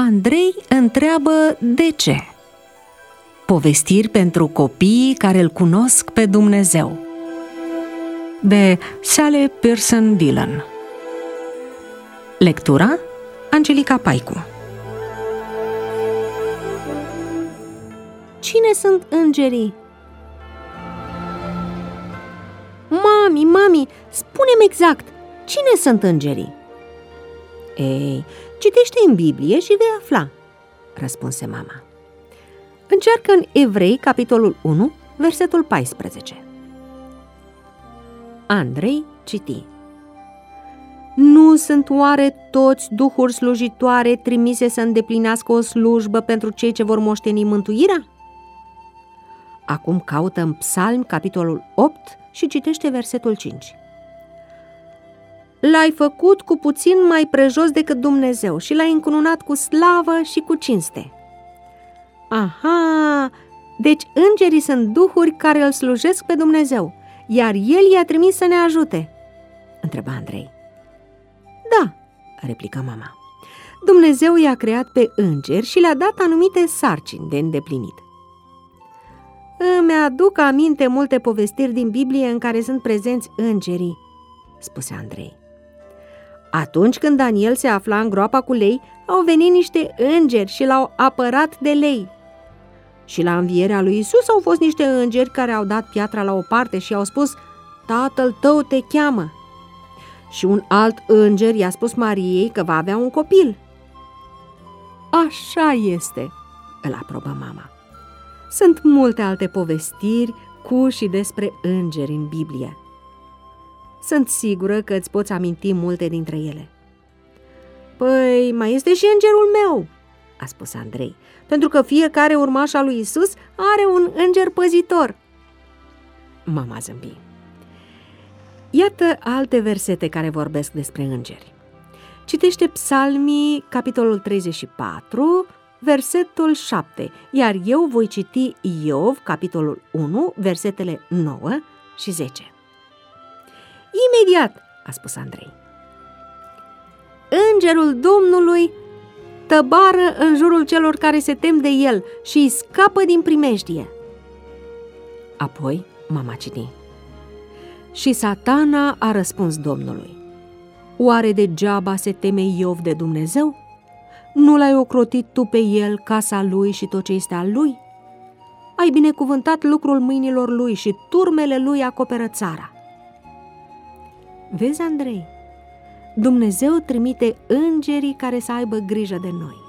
Andrei întreabă de ce. Povestiri pentru copiii care îl cunosc pe Dumnezeu, de Sally Pearson Dillon. Lectura Angelica Paicu. Cine sunt îngerii? Mami, spune-mi exact, cine sunt îngerii? Ei, citește în Biblie și vei afla, răspunse mama. Încearcă în Evrei, capitolul 1, versetul 14. Andrei citi: Nu sunt oare toți duhuri slujitoare trimise să îndeplinească o slujbă pentru cei ce vor moșteni mântuirea? Acum caută în Psalmi, capitolul 8 și citește versetul 5. L-ai făcut cu puțin mai prejos decât Dumnezeu și l-ai încununat cu slavă și cu cinste. Aha, deci îngerii sunt duhuri care îl slujesc pe Dumnezeu, iar El i-a trimis să ne ajute, întreba Andrei. Da, replică mama. Dumnezeu i-a creat pe îngeri și le-a dat anumite sarcini de îndeplinit. Îmi aduc aminte multe povestiri din Biblie în care sunt prezenți îngerii, spuse Andrei. Atunci când Daniel se afla în groapa cu lei, au venit niște îngeri și l-au apărat de lei. Și la învierea lui Isus au fost niște îngeri care au dat piatra la o parte și au spus: Tatăl tău te cheamă. Și un alt înger i-a spus Mariei că va avea un copil. Așa este, îl aprobă mama. Sunt multe alte povestiri cu și despre îngeri în Biblie. Sunt sigură că îți poți aminti multe dintre ele. Păi, mai este și îngerul meu, a spus Andrei, pentru că fiecare urmaș al lui Isus are un înger păzitor. Mama zâmbi. Iată alte versete care vorbesc despre îngeri. Citește Psalmii, capitolul 34, versetul 7, iar eu voi citi Iov, capitolul 1, versetele 9 și 10. Imediat, a spus Andrei. Îngerul Domnului tăbară în jurul celor care se tem de el și îi scapă din primejdie. Apoi mama citi. Și Satana a răspuns Domnului: Oare degeaba se teme Iov de Dumnezeu? Nu l-ai ocrotit tu pe el, casa lui și tot ce este al lui? Ai binecuvântat lucrul mâinilor lui și turmele lui acoperă țara. Vezi, Andrei, Dumnezeu trimite îngerii care să aibă grijă de noi.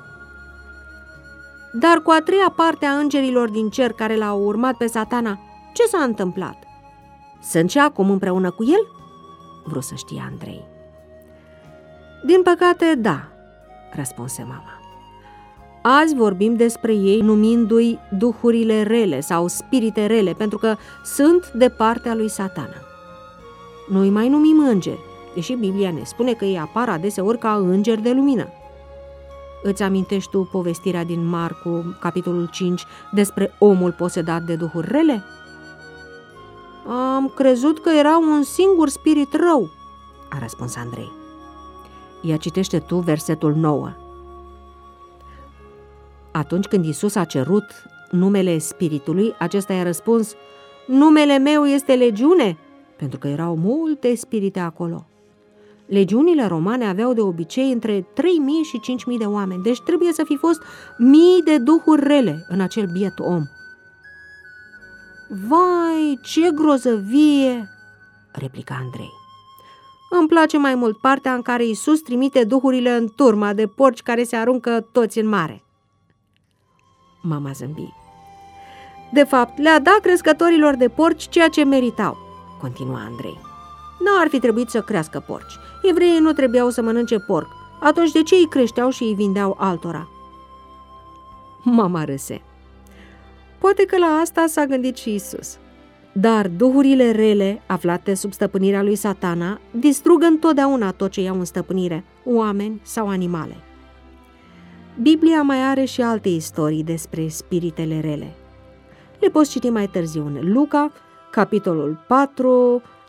Dar cu a treia parte a îngerilor din cer care l-au urmat pe Satana, ce s-a întâmplat? Sunt și acum împreună cu el? Vreau să știe Andrei. Din păcate, da, răspunse mama. Azi vorbim despre ei numindu-i duhurile rele sau spirite rele, pentru că sunt de partea lui Satana. Noi mai numim îngeri, deși Biblia ne spune că ei apar adeseori ca îngeri de lumină. Îți amintești tu povestirea din Marcu, capitolul 5, despre omul posedat de duhuri rele? Am crezut că era un singur spirit rău, a răspuns Andrei. Ia citește tu versetul 9. Atunci când Iisus a cerut numele spiritului, acesta i-a răspuns: Numele meu este Legiune, pentru că erau multe spirite acolo. Legiunile romane aveau de obicei între 3.000 și 5.000 de oameni, deci trebuie să fi fost mii de duhuri rele în acel biet om. Vai, ce grozăvie, replica Andrei. Îmi place mai mult partea în care Iisus trimite duhurile în turma de porci care se aruncă toți în mare. Mama zâmbi. De fapt, le-a dat crescătorilor de porci ceea ce meritau, continua Andrei. N-ar fi trebuit să crească porci. Evreii nu trebuiau să mănânce porc. Atunci de ce îi creșteau și îi vindeau altora? Mama râse. Poate că la asta s-a gândit și Iisus. Dar duhurile rele, aflate sub stăpânirea lui Satana, distrug întotdeauna tot ce iau în stăpânire, oameni sau animale. Biblia mai are și alte istorii despre spiritele rele. Le poți citi mai târziu în Luca, capitolul 4,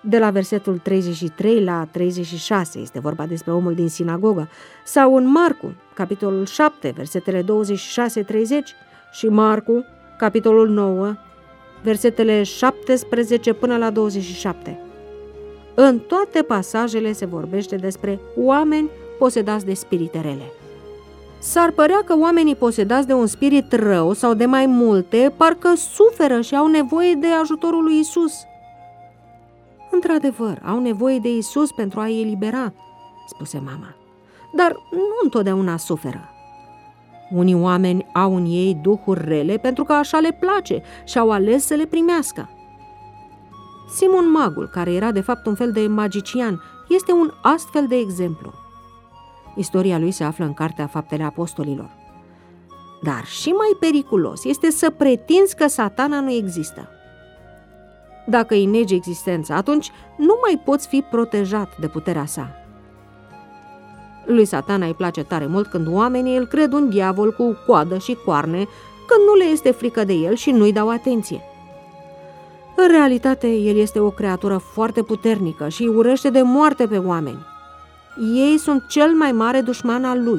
de la versetul 33 la 36, este vorba despre omul din sinagogă, sau în Marcu, capitolul 7, versetele 26-30 și Marcu, capitolul 9, versetele 17 până la 27. În toate pasajele se vorbește despre oameni posedați de spirite rele. S-ar părea că oamenii posedați de un spirit rău sau de mai multe parcă suferă și au nevoie de ajutorul lui Isus. Într-adevăr, au nevoie de Isus pentru a-i elibera, spuse mama, dar nu întotdeauna suferă. Unii oameni au în ei duhuri rele pentru că așa le place și au ales să le primească. Simon Magul, care era de fapt un fel de magician, este un astfel de exemplu. Istoria lui se află în Cartea Faptele Apostolilor. Dar și mai periculos este să pretinzi că Satana nu există. Dacă îi negi existența, atunci nu mai poți fi protejat de puterea sa. Lui Satana îi place tare mult când oamenii îl cred un diavol cu coadă și coarne, când nu le este frică de el și nu-i dau atenție. În realitate, el este o creatură foarte puternică și îi urăște de moarte pe oameni. Ei sunt cel mai mare dușman al lui.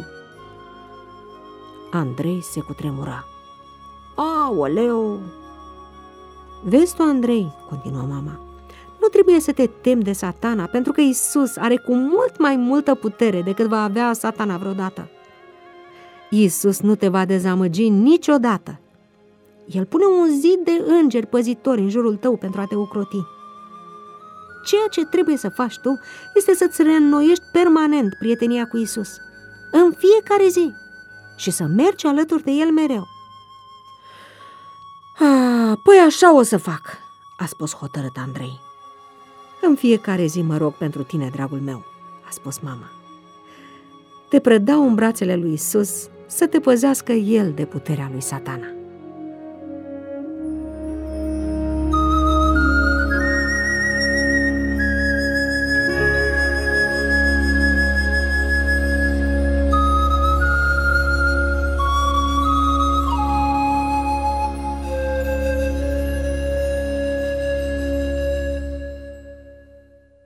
Andrei se cutremura. Aoleu! Vezi tu, Andrei, continuă mama, nu trebuie să te temi de Satana, pentru că Isus are cu mult mai multă putere decât va avea Satana vreodată. Isus nu te va dezamăgi niciodată. El pune un zid de îngeri păzitori în jurul tău pentru a te ocroti. Ceea ce trebuie să faci tu este să-ți reînnoiești permanent prietenia cu Isus, în fiecare zi, și să mergi alături de El mereu. Păi așa o să fac, a spus hotărât Andrei. În fiecare zi mă rog pentru tine, dragul meu, a spus mama. Te predau în brațele lui Isus să te păzească El de puterea lui Satana.